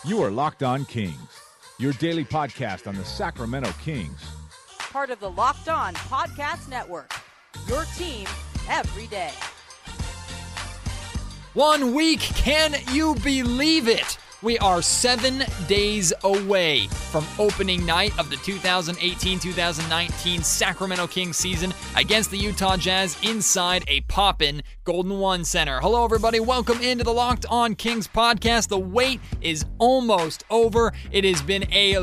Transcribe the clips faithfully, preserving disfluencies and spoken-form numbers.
You are Locked On Kings, your daily podcast on the Sacramento Kings. Part of the Locked On Podcast Network, your team every day. One week, can you believe it? We are seven days away from opening night of the two thousand eighteen two thousand nineteen Sacramento Kings season against the Utah Jazz inside a poppin' Golden One Center. Hello, everybody. Welcome into the Locked On Kings podcast. The wait is almost over. It has been a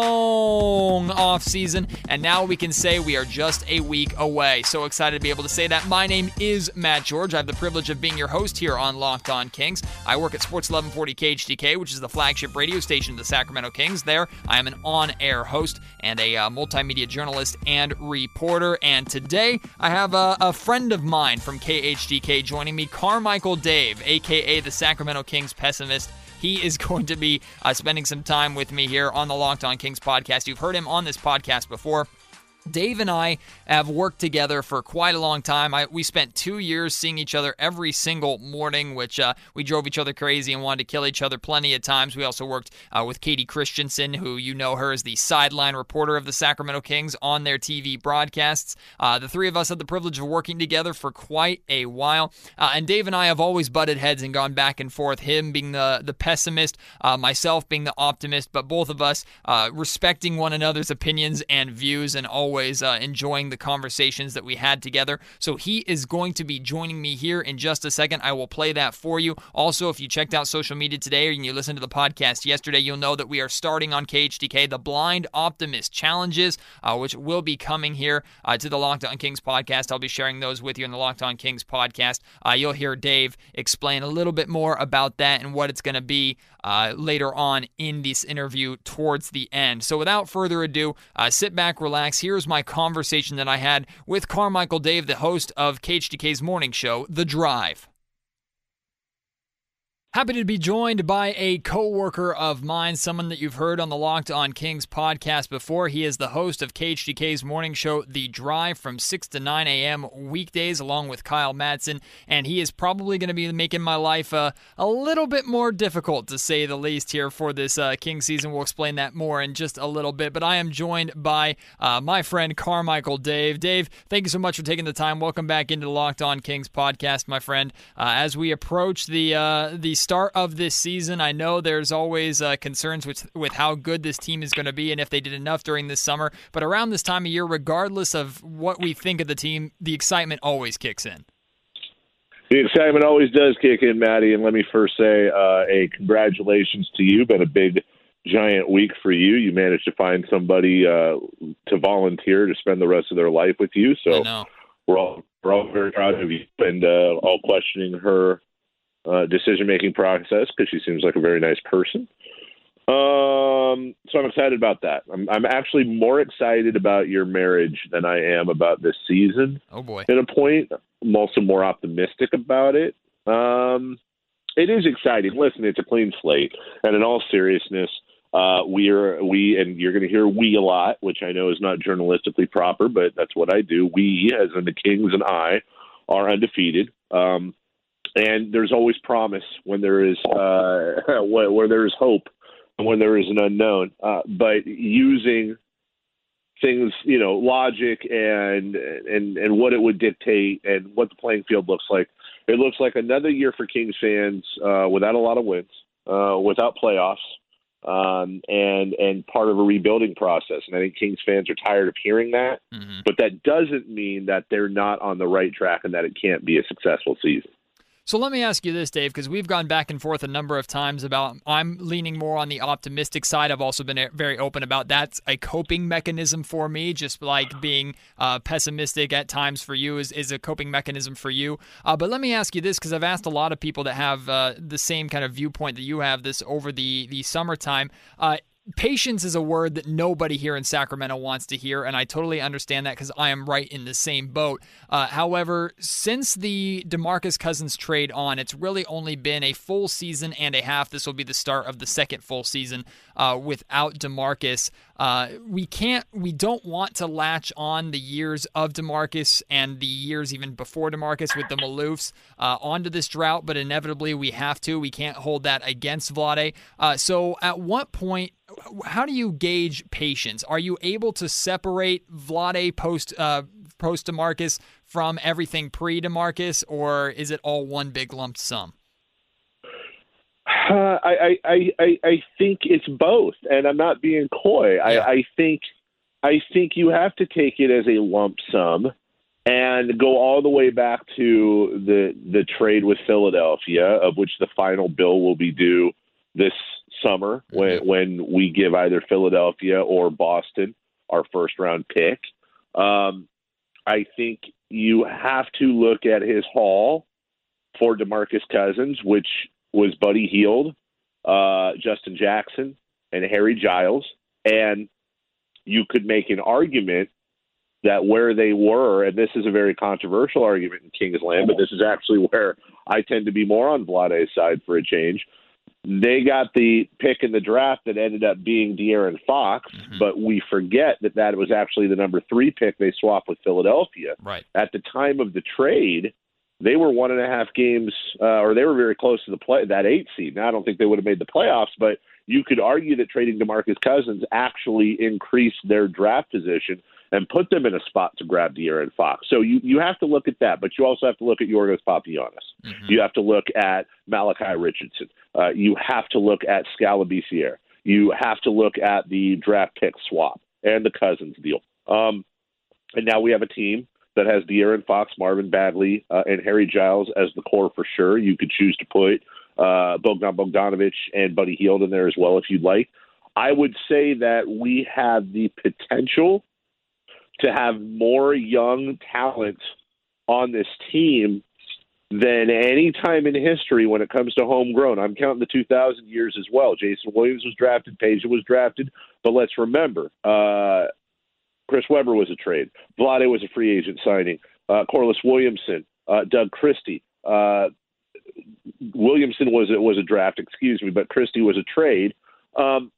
long offseason, and now we can say we are just a week away. So excited to be able to say that. My name is Matt George. I have the privilege of being your host here on Locked On Kings. I work at Sports eleven forty K H D K, which is the flagship radio station of the Sacramento Kings. There, I am an on-air host and a uh, multimedia journalist and reporter. And today, I have a, a friend of mine from K H D K joining me, Carmichael Dave, a k a the Sacramento Kings pessimist. He is going to be uh, spending some time with me here on the Locked On Kings podcast. You've heard him on this podcast before. Dave and I have worked together for quite a long time. I, we spent two years seeing each other every single morning, which uh, we drove each other crazy and wanted to kill each other plenty of times. We also worked uh, with Katie Christensen, who you know her as the sideline reporter of the Sacramento Kings on their T V broadcasts. Uh, the three of us had the privilege of working together for quite a while. Uh, and Dave and I have always butted heads and gone back and forth, him being the, the pessimist, uh, myself being the optimist, but both of us uh, respecting one another's opinions and views and always Always uh, enjoying the conversations that we had together. So he is going to be joining me here in just a second. I will play that for you. Also, if you checked out social media today or you listened to the podcast yesterday, you'll know that we are starting on K H D K the Blind Optimist Challenges, uh, which will be coming here uh, to the Locked On Kings podcast. I'll be sharing those with you in the Locked On Kings podcast. Uh, you'll hear Dave explain a little bit more about that and what it's going to be uh, later on in this interview towards the end. So without further ado, uh, sit back, relax. Here's my conversation that I had with Carmichael Dave, the host of K H D K's morning show, The Drive. Happy to be joined by a co-worker of mine, someone that you've heard on the Locked On Kings podcast before. He is the host of K H D K's morning show, The Drive, from six to nine a.m. weekdays, along with Kyle Madsen, and he is probably going to be making my life uh, a little bit more difficult, to say the least, here for this uh, Kings season. We'll explain that more in just a little bit, but I am joined by uh, my friend Carmichael Dave. Dave, thank you so much for taking the time. Welcome back into the Locked On Kings podcast, my friend. Uh, as we approach the uh, the start of this season, I know there's always uh, concerns with, with how good this team is going to be and if they did enough during this summer, but around this time of year, regardless of what we think of the team, the excitement always kicks in. The excitement always does kick in, Maddie, and let me first say uh, a congratulations to you. Been a big, giant week for you. You managed to find somebody uh, to volunteer to spend the rest of their life with you, so we're all, we're all very proud of you and uh, all questioning her Uh, decision-making process because she seems like a very nice person. Um, so I'm excited about that. I'm, I'm actually more excited about your marriage than I am about this season. Oh, boy. At a point, I'm also more optimistic about it. Um, it is exciting. Listen, it's a clean slate. And in all seriousness, uh, we are, we, and you're going to hear we a lot, which I know is not journalistically proper, but that's what I do. We, as in the Kings and I, are undefeated. Um, And there's always promise when there is uh, where, where there is hope and when there is an unknown. Uh, but using things, you know, logic and and and what it would dictate and what the playing field looks like. It looks like another year for Kings fans uh, without a lot of wins, uh, without playoffs, um, and and part of a rebuilding process. And I think Kings fans are tired of hearing that. Mm-hmm. But that doesn't mean that they're not on the right track and that it can't be a successful season. So let me ask you this, Dave, because we've gone back and forth a number of times about, I'm leaning more on the optimistic side. I've also been very open about that's a coping mechanism for me, just like being uh, pessimistic at times for you is, is a coping mechanism for you. Uh, but let me ask you this, because I've asked a lot of people that have uh, the same kind of viewpoint that you have this over the, the summertime. Uh, Patience is a word that nobody here in Sacramento wants to hear, and I totally understand that because I am right in the same boat. Uh, however, since the DeMarcus Cousins trade on, it's really only been a full season and a half. This will be the start of the second full season uh, without DeMarcus. Uh, we can't, we don't want to latch on the years of DeMarcus and the years even before DeMarcus with the Maloofs uh, onto this drought, but inevitably we have to. We can't hold that against Vlade. Uh, so at what point, how do you gauge patience? Are you able to separate Vlade post uh, post DeMarcus from everything pre DeMarcus, or is it all one big lump sum? Uh, I, I, I, I think it's both, and I'm not being coy. Yeah. I, I think I think you have to take it as a lump sum and go all the way back to the the trade with Philadelphia, of which the final bill will be due this summer when when we give either Philadelphia or Boston our first round pick. Um, I think you have to look at his haul for DeMarcus Cousins, which was Buddy Hield, uh, Justin Jackson, and Harry Giles. And you could make an argument that where they were, and this is a very controversial argument in Kingsland, but this is actually where I tend to be more on Vlade's side for a change. They got the pick in the draft that ended up being De'Aaron Fox, mm-hmm. but we forget that that was actually the number three pick they swapped with Philadelphia. Right. At the time of the trade, they were one and a half games, uh, or they were very close to the play that eight seed. Now, I don't think they would have made the playoffs, but you could argue that trading DeMarcus Cousins actually increased their draft position and put them in a spot to grab De'Aaron Fox. So you, you have to look at that, but you also have to look at Yorgos Papagiannis. Mm-hmm. You have to look at Malachi Richardson. Uh, you have to look at Scalabiciere. You have to look at the draft pick swap and the Cousins deal. Um, and now we have a team that has De'Aaron Fox, Marvin Bagley, uh, and Harry Giles as the core for sure. You could choose to put uh, Bogdan Bogdanovic and Buddy Hield in there as well if you'd like. I would say that we have the potential to have more young talent on this team than any time in history when it comes to homegrown. I'm counting the two thousand years as well. Jason Williams was drafted, Peja was drafted, but let's remember, uh, Chris Webber was a trade. Vlade was a free agent signing. Uh, Corliss Williamson, uh, Doug Christie. Uh, Williamson was a, was a draft, excuse me, but Christie was a trade. Um,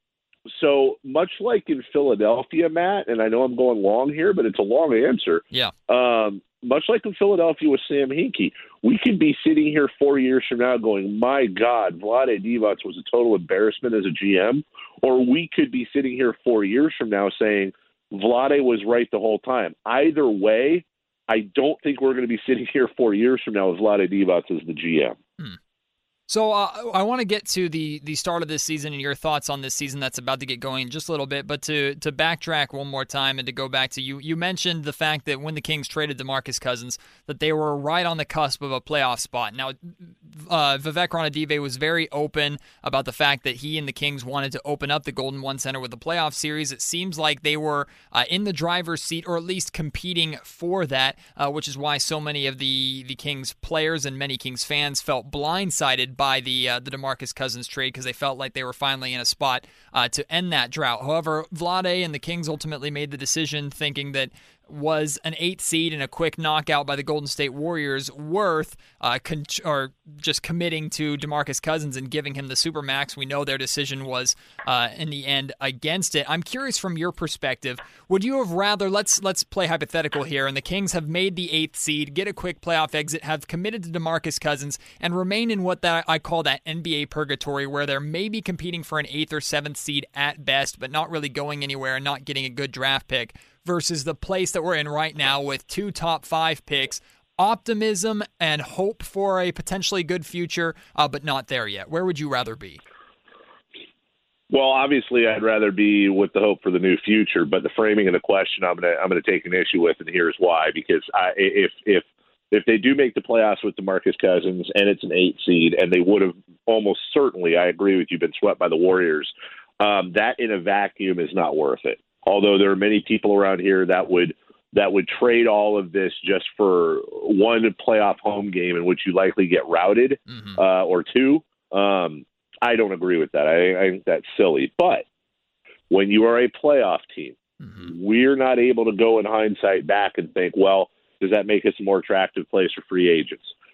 so much like in Philadelphia, Matt, and I know I'm going long here, but it's a long answer. Yeah. Um, much like in Philadelphia with Sam Hinkie, we could be sitting here four years from now going, my God, Vlade Divac was a total embarrassment as a G M. Or we could be sitting here four years from now saying, Vlade was right the whole time. Either way, I don't think we're going to be sitting here four years from now with Vlade Divac as the G M. Hmm. So uh, I want to get to the the start of this season and your thoughts on this season that's about to get going in just a little bit, but to to backtrack one more time and to go back to you, you mentioned the fact that when the Kings traded DeMarcus Cousins, that they were right on the cusp of a playoff spot. Now, uh, Vivek Ranadive was very open about the fact that he and the Kings wanted to open up the Golden One Center with the playoff series. It seems like they were uh, in the driver's seat, or at least competing for that, uh, which is why so many of the, the Kings players and many Kings fans felt blindsided by the uh, the DeMarcus Cousins trade, because they felt like they were finally in a spot uh, to end that drought. However, Vlade and the Kings ultimately made the decision thinking that was an eighth seed and a quick knockout by the Golden State Warriors worth uh, con- or just committing to DeMarcus Cousins and giving him the Supermax. We know their decision was uh, in the end against it. I'm curious from your perspective, would you have rather, let's let's play hypothetical here, and the Kings have made the eighth seed, get a quick playoff exit, have committed to DeMarcus Cousins, and remain in what that I call that N B A purgatory, where they're maybe competing for an eighth or seventh seed at best, but not really going anywhere and not getting a good draft pick, versus the place that we're in right now with two top five picks, optimism and hope for a potentially good future, uh, but not there yet? Where would you rather be? Well, obviously, I'd rather be with the hope for the new future, but the framing of the question, I'm gonna I'm gonna take an issue with, and here's why. Because I, if if if they do make the playoffs with DeMarcus Cousins and it's an eight seed, and they would have almost certainly, I agree with you, been swept by the Warriors, um, that in a vacuum is not worth it. Although there are many people around here that would that would trade all of this just for one playoff home game in which you likely get routed, mm-hmm. uh, or two. Um, I don't agree with that. I, I think that's silly. But when you are a playoff team, mm-hmm. we're not able to go in hindsight back and think, well, does that make us a more attractive place for free agents?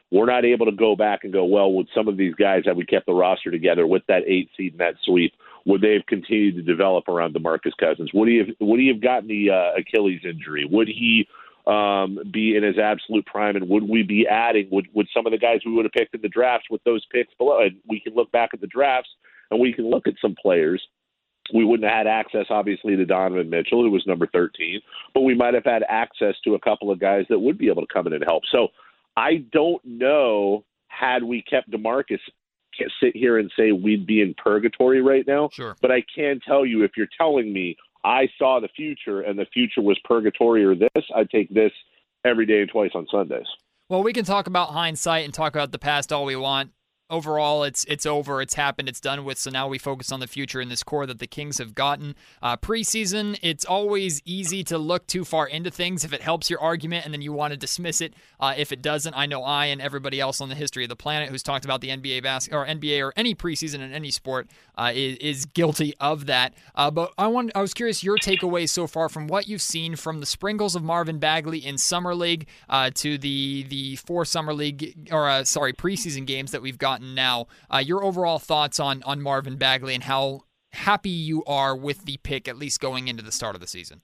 we're not able to go back and go, well, with some of these guys that we kept the roster together with that eight seed and that sweep, would they have continued to develop around DeMarcus Cousins? Would he have, would he have gotten the uh, Achilles injury? Would he um, be in his absolute prime? And would we be adding, would, would some of the guys we would have picked in the drafts with those picks below? And we can look back at the drafts and we can look at some players. We wouldn't have had access, obviously, to Donovan Mitchell, who was number thirteen, but we might have had access to a couple of guys that would be able to come in and help. So I don't know, had we kept DeMarcus, can't sit here and say we'd be in purgatory right now. Sure. But I can tell you, if you're telling me I saw the future and the future was purgatory or this, I'd take this every day and twice on Sundays. Well, we can talk about hindsight and talk about the past all we want. Overall, it's it's over, it's happened, it's done with, so now we focus on the future in this core that the Kings have gotten. Uh, preseason, it's always easy to look too far into things if it helps your argument, and then you want to dismiss it. Uh, if it doesn't, I know I and everybody else on the history of the planet who's talked about the N B A bas- or N B A or any preseason in any sport uh, is, is guilty of that. Uh, but I want I was curious your takeaways so far from what you've seen from the sprinkles of Marvin Bagley in Summer League uh, to the the four Summer League, or uh, sorry, preseason games that we've got now. Uh, your overall thoughts on on Marvin Bagley and how happy you are with the pick, at least going into the start of the season.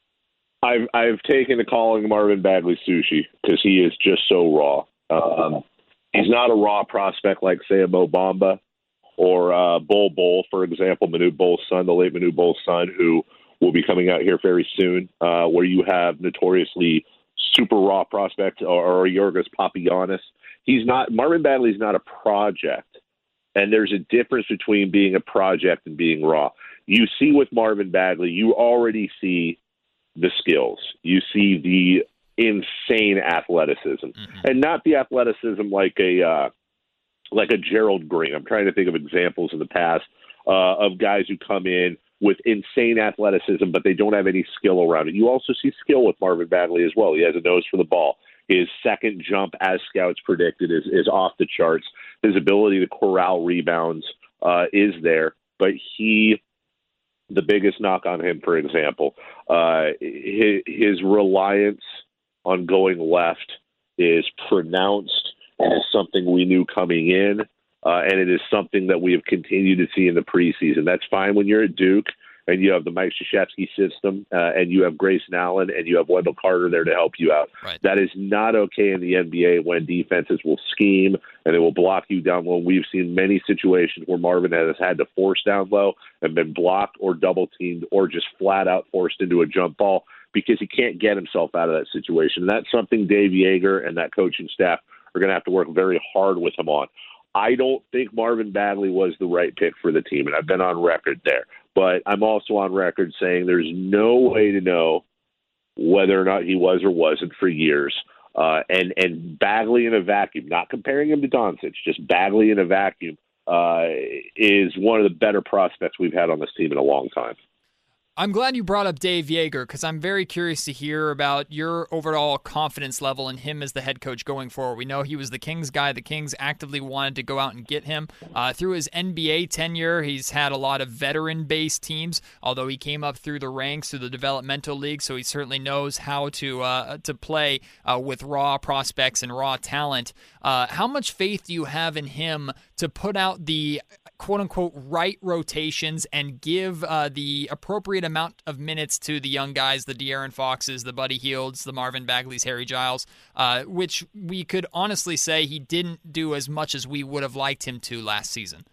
I've I've taken to calling Marvin Bagley sushi because he is just so raw. Um, he's not a raw prospect like, say, a Mo Bamba or uh, Bol Bol, for example, Manute Bol's son, the late Manute Bol's son, who will be coming out here very soon, uh, where you have notoriously super raw prospect, or, or Yorgos Papagiannis. He's not, Marvin Bagley's not a project, and there's a difference between being a project and being raw. You see with Marvin Bagley, you already see the skills. You see the insane athleticism, mm-hmm. and not the athleticism like a uh, like a Gerald Green. I'm trying to think of examples in the past uh, of guys who come in with insane athleticism, but they don't have any skill around it. You also see skill with Marvin Bagley as well. He has a nose for the ball. His second jump, as scouts predicted, is, is off the charts. His ability to corral rebounds uh, is there, but he, the biggest knock on him, for example, uh, his, his reliance on going left is pronounced, and is something we knew coming in. Uh, and it is something that we have continued to see in the preseason. That's fine when you're at Duke and you have the Mike Krzyzewski system uh, and you have Grayson Allen and you have Wendell Carter there to help you out. Right. That is not okay in the N B A when defenses will scheme and they will block you down low. We've seen many situations where Marvin has had to force down low and been blocked or double teamed or just flat out forced into a jump ball because he can't get himself out of that situation. And that's something Dave Yeager and that coaching staff are going to have to work very hard with him on. I don't think Marvin Bagley was the right pick for the team, and I've been on record there. But I'm also on record saying there's no way to know whether or not he was or wasn't for years. Uh, and, and Bagley in a vacuum, not comparing him to Doncic, just Bagley in a vacuum, uh, is one of the better prospects we've had on this team in a long time. I'm glad you brought up Dave Yeager because I'm very curious to hear about your overall confidence level in him as the head coach going forward. We know he was the Kings guy. The Kings actively wanted to go out and get him. Uh, through his N B A tenure, he's had a lot of veteran-based teams, although he came up through the ranks, through the developmental league, so he certainly knows how to uh, to play uh, with raw prospects and raw talent. Uh, how much faith do you have in him to put out the quote-unquote right rotations and give uh, the appropriate amount of minutes to the young guys, the De'Aaron Foxes, the Buddy Hields, the Marvin Bagleys, Harry Giles, uh, which we could honestly say he didn't do as much as we would have liked him to last season?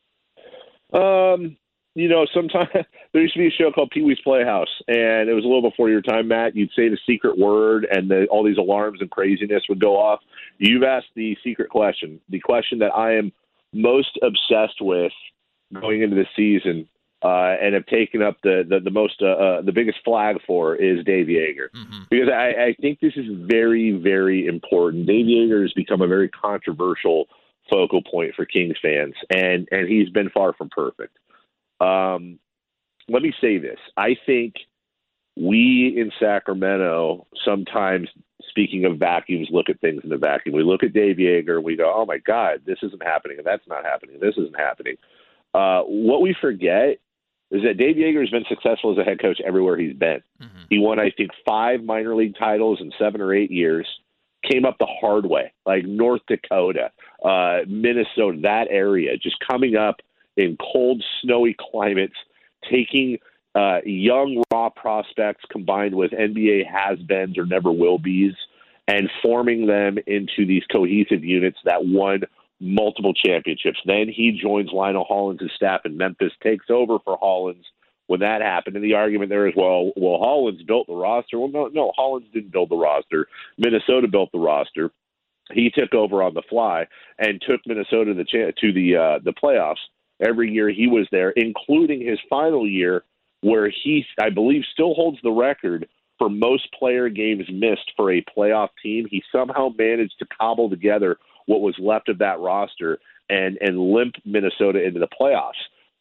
Um, you know, sometimes there used to be a show called Pee Wee's Playhouse, and it was a little before your time, Matt. You'd say the secret word, and the, all these alarms and craziness would go off. You've asked the secret question, the question that I am most obsessed with going into the season, uh, and have taken up the the, the most uh, uh, the biggest flag for is Dave Yeager, mm-hmm. because I, I think this is very, very important. Dave Yeager has become a very controversial focal point for Kings fans, and and he's been far from perfect. Um, let me say this: I think we in Sacramento sometimes, speaking of vacuums, look at things in a vacuum. We look at Dave Yeager and we go, oh, my God, this isn't happening, and that's not happening, and this isn't happening. Uh, what we forget is that Dave Yeager has been successful as a head coach everywhere he's been. Mm-hmm. He won, I think, five minor league titles in seven or eight years. came up the hard way, like North Dakota, uh, Minnesota, that area, just coming up in cold, snowy climates, taking uh, young, raw prospects combined with N B A has-beens or never-will-be's and forming them into these cohesive units that won multiple championships. Then he joins Lionel Hollins' staff in Memphis, takes over for Hollins when that happened. And the argument there is, well, well, Hollins built the roster. Well, no, no, Hollins didn't build the roster. Minnesota built the roster. He took over on the fly and took Minnesota to the, to the, uh, the playoffs. Every year he was there, including his final year, where he, I believe, still holds the record for most player games missed for a playoff team. He somehow managed to cobble together what was left of that roster and, and limp Minnesota into the playoffs.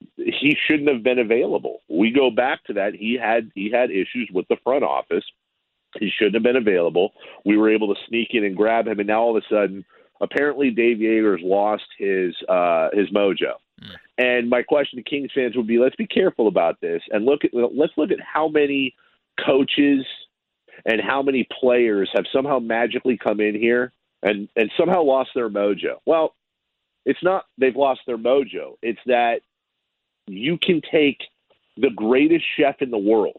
He shouldn't have been available. We go back to that. He had he had issues with the front office. He shouldn't have been available. We were able to sneak in and grab him, and now all of a sudden, apparently Dave Joerger's lost his uh, his mojo. Mm. And my question to Kings fans would be: let's be careful about this, and look at let's look at how many coaches and how many players have somehow magically come in here and, and somehow lost their mojo. Well, it's not they've lost their mojo. It's that you can take the greatest chef in the world,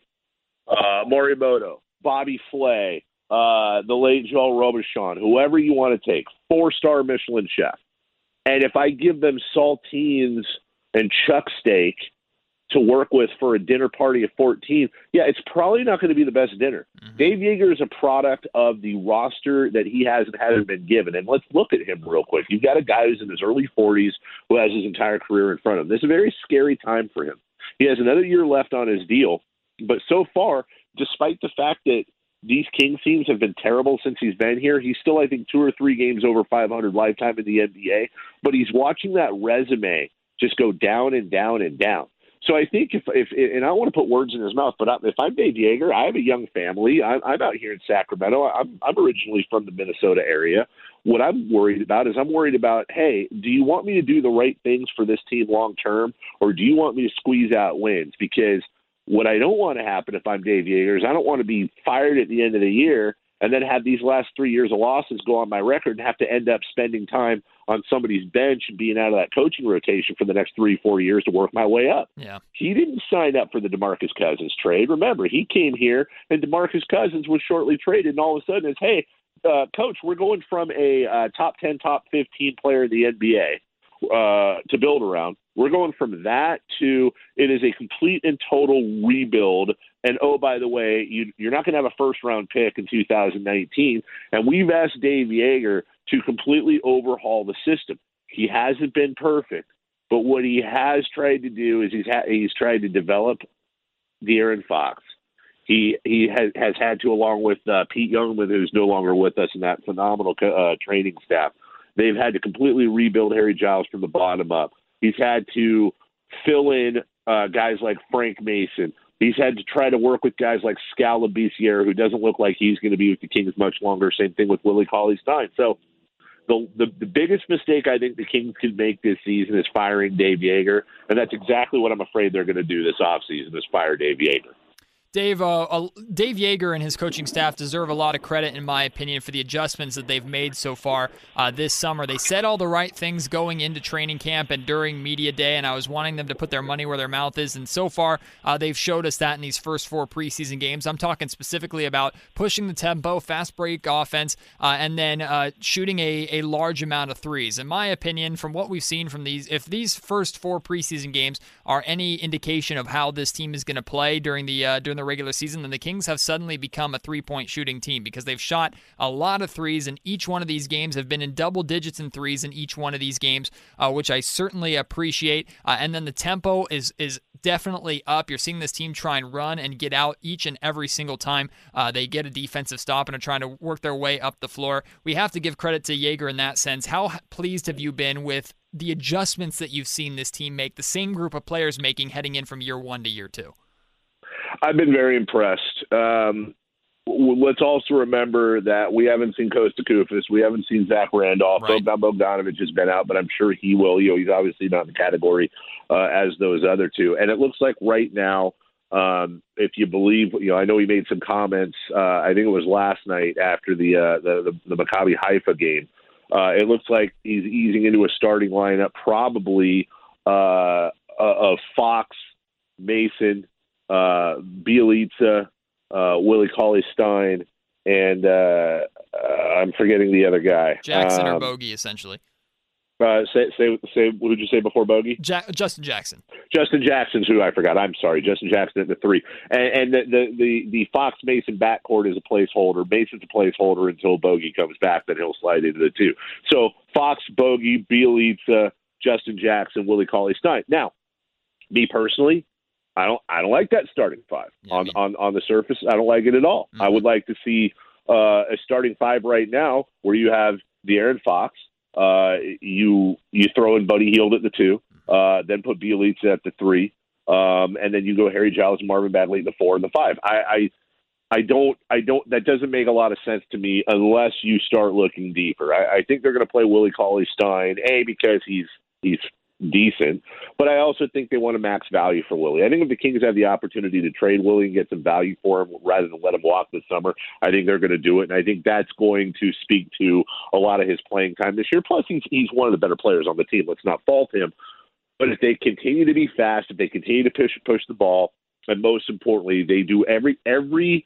uh, Morimoto, Bobby Flay, uh, the late Joel Robuchon, whoever you want to take, four-star Michelin chef. And if I give them saltines and chuck steak to work with for a dinner party of fourteen, yeah, it's probably not going to be the best dinner. Mm-hmm. Dave Joerger is a product of the roster that he hasn't hasn't been given. And let's look at him real quick. You've got a guy who's in his early forties who has his entire career in front of him. This is a very scary time for him. He has another year left on his deal. But so far, despite the fact that these Kings teams have been terrible since he's been here, he's still, I think, two or three games over five hundred lifetime in the N B A. But he's watching that resume just go down and down and down. So I think if, if and I don't want to put words in his mouth, but if I'm Dave Joerger, I have a young family. I'm, I'm out here in Sacramento. I'm, I'm originally from the Minnesota area. What I'm worried about is I'm worried about, hey, do you want me to do the right things for this team long term, or do you want me to squeeze out wins? Because what I don't want to happen if I'm Dave Joerger is I don't want to be fired at the end of the year and then have these last three years of losses go on my record and have to end up spending time on somebody's bench and being out of that coaching rotation for the next three, four years to work my way up. Yeah. He didn't sign up for the DeMarcus Cousins trade. Remember, he came here and DeMarcus Cousins was shortly traded, and all of a sudden it's, hey, uh, coach, we're going from a uh, top ten, top fifteen player in the N B A uh, to build around. We're going from that to it is a complete and total rebuild. And, oh, by the way, you, you're not going to have a first-round pick in two thousand nineteen. And we've asked Dave Joerger to completely overhaul the system. He hasn't been perfect, but what he has tried to do is he's ha- he's tried to develop De'Aaron Fox. He he has, has had to, along with uh, Pete Youngman, who's no longer with us, and that phenomenal uh, training staff, they've had to completely rebuild Harry Giles from the bottom up. He's had to fill in uh, guys like Frank Mason. He's had to try to work with guys like Skal Labissiere, who doesn't look like he's going to be with the Kings much longer. Same thing with Willie Cauley-Stein. So the, the the biggest mistake I think the Kings could make this season is firing Dave Joerger, and that's exactly what I'm afraid they're going to do this offseason is fire Dave Joerger. Dave, uh, uh, Dave Joerger and his coaching staff deserve a lot of credit, in my opinion, for the adjustments that they've made so far uh, this summer. They said all the right things going into training camp and during media day, and I was wanting them to put their money where their mouth is, and so far uh, they've showed us that in these first four preseason games. I'm talking specifically about pushing the tempo, fast break offense, uh, and then uh, shooting a, a large amount of threes. In my opinion, from what we've seen from these, if these first four preseason games are any indication of how this team is going to play during the uh, during the regular season, then the Kings have suddenly become a three-point shooting team because they've shot a lot of threes, and each one of these games have been in double digits in threes in each one of these games, uh, which I certainly appreciate. Uh, and then the tempo is is definitely up. You're seeing this team try and run and get out each and every single time uh, they get a defensive stop and are trying to work their way up the floor. We have to give credit to Joerger in that sense. How pleased have you been with the adjustments that you've seen this team make, the same group of players making heading in from year one to year two? I've been very impressed. Um, let's also remember that we haven't seen Kosta Koufos. We haven't seen Zach Randolph. Right. Bogdan Bogdanovic has been out, but I'm sure he will. You know, he's obviously not in the category uh, as those other two. And it looks like right now Um, if you believe, you know, I know he made some comments. Uh, I think it was last night after the uh, the, the the Maccabi Haifa game. Uh, it looks like he's easing into a starting lineup, probably uh, of Fox, Mason, uh, Bielitsa, uh, Willie Cauley-Stein, and uh, uh, I'm forgetting the other guy. Jackson um, or Bogey, essentially. Uh, say, say, say, what did you say before Bogey? Ja- Justin Jackson. Justin Jackson's who I forgot. I'm sorry. Justin Jackson at the three. And, and the, the, the, the Fox Mason backcourt is a placeholder. Mason's a placeholder until Bogey comes back, then he'll slide into the two. So Fox, Bogey, Bielitsa, Justin Jackson, Willie Cauley-Stein. Now, me personally, I don't I don't like that starting five. Yeah, on, I mean, on, on the surface, I don't like it at all. Mm-hmm. I would like to see uh, a starting five right now where you have De'Aaron Fox, Uh, you you throw in Buddy Hield at the two, uh, then put Bielitsa at the three, um, and then you go Harry Giles and Marvin Bagley at the four and the five. I, I I don't I don't that doesn't make a lot of sense to me unless you start looking deeper. I, I think they're going to play Willie Cauley-Stein, A, because he's he's decent, but I also think they want to max value for Willie. I think if the Kings have the opportunity to trade Willie and get some value for him rather than let him walk this summer, I think they're going to do it, and I think that's going to speak to a lot of his playing time this year. Plus, he's, he's one of the better players on the team. Let's not fault him. But if they continue to be fast, if they continue to push push the ball, and most importantly, they do every every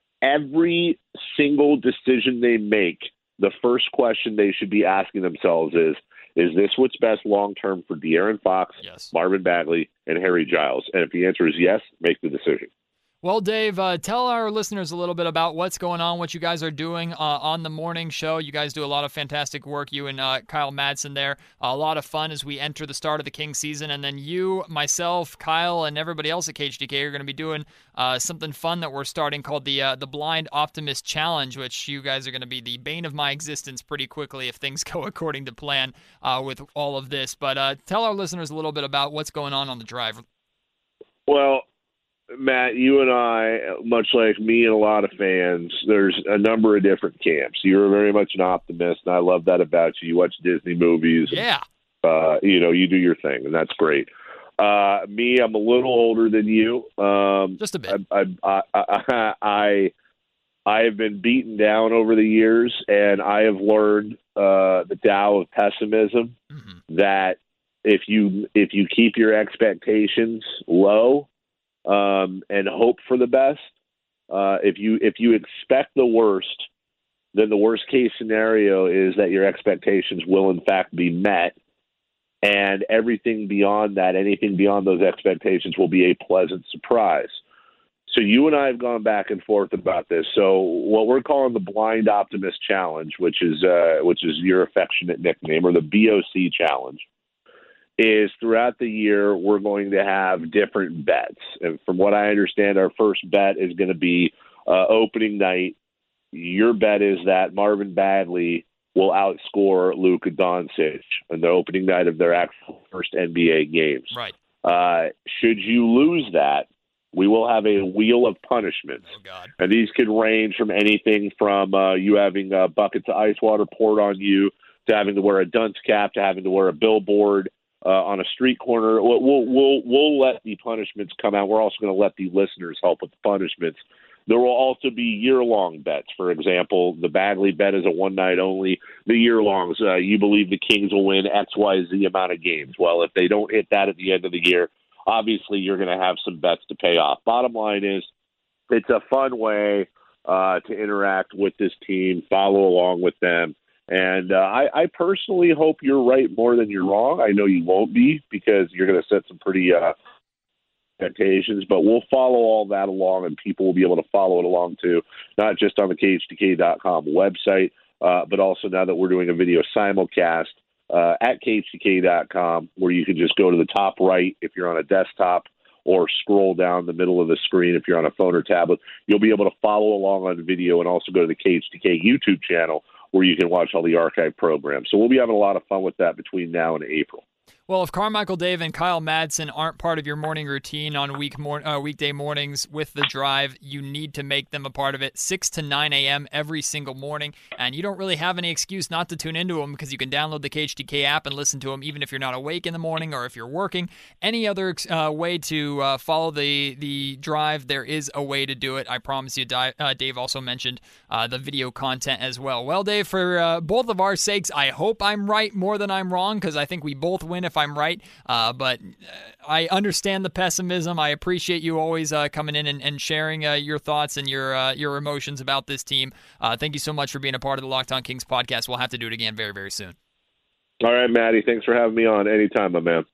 every single decision they make, the first question they should be asking themselves is, is this what's best long-term for De'Aaron Fox, yes. Marvin Bagley, and Harry Giles? And if the answer is yes, make the decision. Well, Dave, uh, tell our listeners a little bit about what's going on, what you guys are doing uh, on the morning show. You guys do a lot of fantastic work, you and uh, Kyle Madsen there. A lot of fun as we enter the start of the King season. And then you, myself, Kyle, and everybody else at K H T K are going to be doing uh, something fun that we're starting called the uh, the Blind Optimist Challenge, which you guys are going to be the bane of my existence pretty quickly if things go according to plan uh, with all of this. But uh, tell our listeners a little bit about what's going on on the drive. Well, Matt, you and I, much like me and a lot of fans, there's a number of different camps. You're very much an optimist, and I love that about you. You watch Disney movies. Yeah. And, uh, you know, you do your thing, and that's great. Uh, me, I'm a little older than you. Um, Just a bit. I, I, I, I, I have been beaten down over the years, and I have learned uh, the Tao of pessimism, mm-hmm. that if you if you keep your expectations low, Um, and hope for the best. Uh, if you if you expect the worst, then the worst case scenario is that your expectations will in fact be met, and everything beyond that, anything beyond those expectations, will be a pleasant surprise. So you and I have gone back and forth about this. So what we're calling the Blind Optimist Challenge, which is uh, which is your affectionate nickname, or the B O C Challenge, is throughout the year we're going to have different bets. And from what I understand, our first bet is going to be uh, opening night. Your bet is that Marvin Bagley will outscore Luka Doncic on the opening night of their actual first N B A games. Right. Uh, should you lose that, we will have a wheel of punishments. Oh, God. And these could range from anything from uh, you having uh, buckets of ice water poured on you, to having to wear a dunce cap, to having to wear a billboard Uh, on a street corner. We'll, we'll we'll we'll let the punishments come out. We're also going to let the listeners help with the punishments. There will also be year-long bets. For example, the Bagley bet is a one-night only. The year-longs, uh, you believe the Kings will win X Y Z amount of games. Well, if they don't hit that at the end of the year, obviously you're going to have some bets to pay off. Bottom line is, it's a fun way uh, to interact with this team, follow along with them. And uh, I, I personally hope you're right more than you're wrong. I know you won't be, because you're going to set some pretty uh, expectations, but we'll follow all that along, and people will be able to follow it along too, not just on the K H T K dot com website, uh, but also now that we're doing a video simulcast uh, at K H T K dot com, where you can just go to the top right if you're on a desktop, or scroll down the middle of the screen if you're on a phone or tablet. You'll be able to follow along on video, and also go to the K H T K YouTube channel, where you can watch all the archive programs. So we'll be having a lot of fun with that between now and April. Well, if Carmichael Dave and Kyle Madsen aren't part of your morning routine on week mor- uh, weekday mornings with The Drive, you need to make them a part of it, six to nine a.m. every single morning. And you don't really have any excuse not to tune into them because you can download the K H D K app and listen to them even if you're not awake in the morning or if you're working. Any other uh, way to uh, follow the, the Drive, there is a way to do it. I promise you. Di- uh, Dave also mentioned uh, the video content as well. Well, Dave, for uh, both of our sakes, I hope I'm right more than I'm wrong because I think we both win if I'm right, uh, but I understand the pessimism. I appreciate you always uh, coming in and, and sharing uh, your thoughts and your uh, your emotions about this team. Uh, thank you so much for being a part of the Locked On Kings podcast. We'll have to do it again very, very soon. All right, Maddie. Thanks for having me on. Anytime, my man.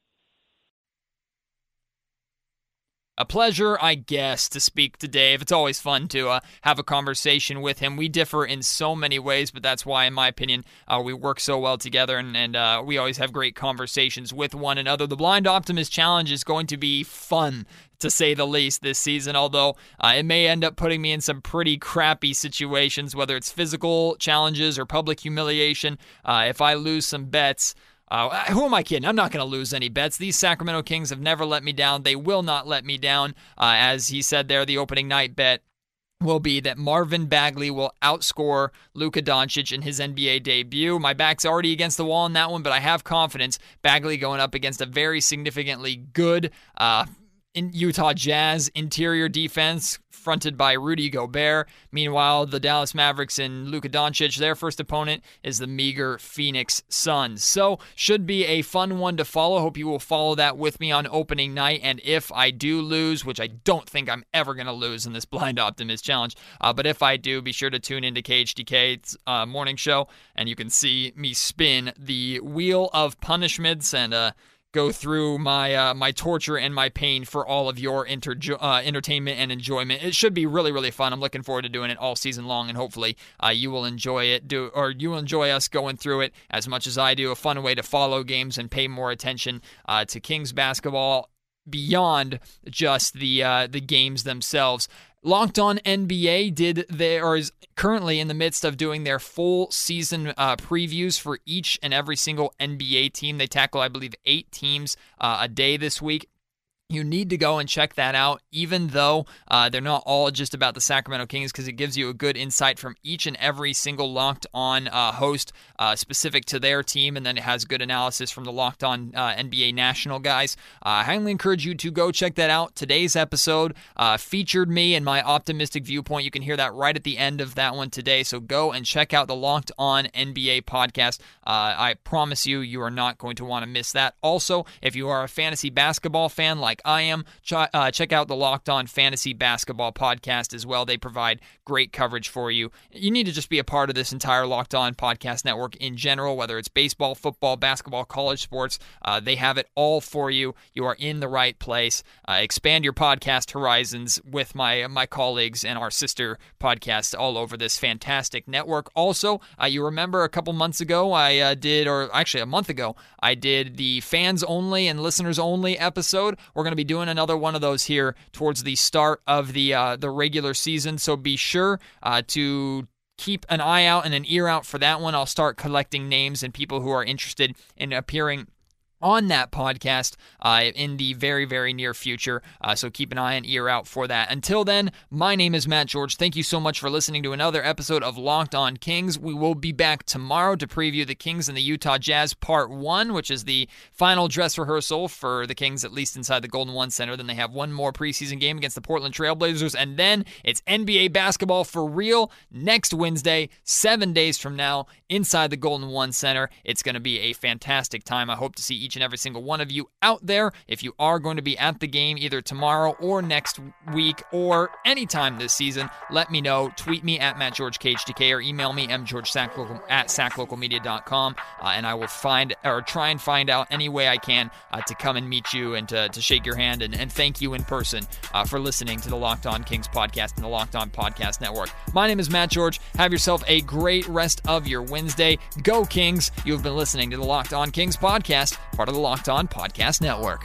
A pleasure, I guess, to speak to Dave. It's always fun to uh, have a conversation with him. We differ in so many ways, but that's why, in my opinion, uh, we work so well together, and, and uh, we always have great conversations with one another. The Blind Optimist Challenge is going to be fun, to say the least, this season, although uh, it may end up putting me in some pretty crappy situations, whether it's physical challenges or public humiliation. Uh, if I lose some bets, Uh, who am I kidding? I'm not going to lose any bets. These Sacramento Kings have never let me down. They will not let me down. Uh, as he said there, the opening night bet will be that Marvin Bagley will outscore Luka Doncic in his N B A debut. My back's already against the wall in that one, but I have confidence. Bagley going up against a very significantly good uh, in Utah Jazz interior defense fronted by Rudy Gobert. Meanwhile, the Dallas Mavericks and Luka Doncic, their first opponent is the meager Phoenix Suns. So, should be a fun one to follow. Hope you will follow that with me on opening night. And if I do lose, which I don't think I'm ever going to lose in this Blind Optimist Challenge, uh, but if I do, be sure to tune into K H D K's uh, morning show, and you can see me spin the wheel of punishments and uh, go through my uh, my torture and my pain for all of your inter- uh, entertainment and enjoyment. It should be really, really fun. I'm looking forward to doing it all season long, and hopefully uh, you will enjoy it, do or you will enjoy us going through it as much as I do. A fun way to follow games and pay more attention uh, to Kings basketball beyond just the uh, the games themselves. Locked On N B A did their, or is currently in the midst of doing their full season uh, previews for each and every single N B A team. They tackle, I believe, eight teams uh, a day this week. You need to go and check that out, even though uh, they're not all just about the Sacramento Kings, because it gives you a good insight from each and every single Locked On uh, host uh, specific to their team, and then it has good analysis from the Locked On uh, N B A national guys. Uh, I highly encourage you to go check that out. Today's episode uh, featured me and my optimistic viewpoint. You can hear that right at the end of that one today, so go and check out the Locked On N B A podcast. Uh, I promise you, you are not going to want to miss that. Also, if you are a fantasy basketball fan like I am, ch- uh, check out the Locked On Fantasy Basketball podcast as well. They provide great coverage for you. You need to just be a part of this entire Locked On podcast network in general, whether it's baseball, football, basketball, college sports. Uh, they have it all for you. You are in the right place. Uh, expand your podcast horizons with my my colleagues and our sister podcasts all over this fantastic network. Also, uh, you remember a couple months ago I uh, did, or actually a month ago, I did the fans only and listeners only episode. We're going to be doing another one of those here towards the start of the uh, the regular season, so be sure uh, to keep an eye out and an ear out for that one. I'll start collecting names and people who are interested in appearing on that podcast uh, in the very, very near future. Uh, so keep an eye and ear out for that. Until then, my name is Matt George. Thank you so much for listening to another episode of Locked On Kings. We will be back tomorrow to preview the Kings and the Utah Jazz Part one, which is the final dress rehearsal for the Kings, at least inside the Golden One Center. Then they have one more preseason game against the Portland Trailblazers, and then it's N B A basketball for real next Wednesday, seven days from now, inside the Golden One Center. It's going to be a fantastic time. I hope to see each and every single one of you out there. If you are going to be at the game either tomorrow or next week or anytime this season, let me know. Tweet me at Matt George K H D K or email me mgeorgesacklocal at sacklocal dot com, uh, and I will find or try and find out any way I can uh, to come and meet you and to, to shake your hand and, and thank you in person uh, for listening to the Locked On Kings podcast and the Locked On Podcast Network. My name is Matt George. Have yourself a great rest of your Wednesday. Go Kings! You have been listening to the Locked On Kings podcast, part of the Locked On Podcast Network.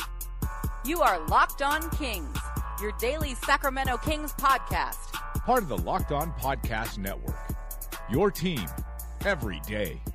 You are Locked On Kings, your daily Sacramento Kings podcast. Part of the Locked On Podcast Network. Your team every day.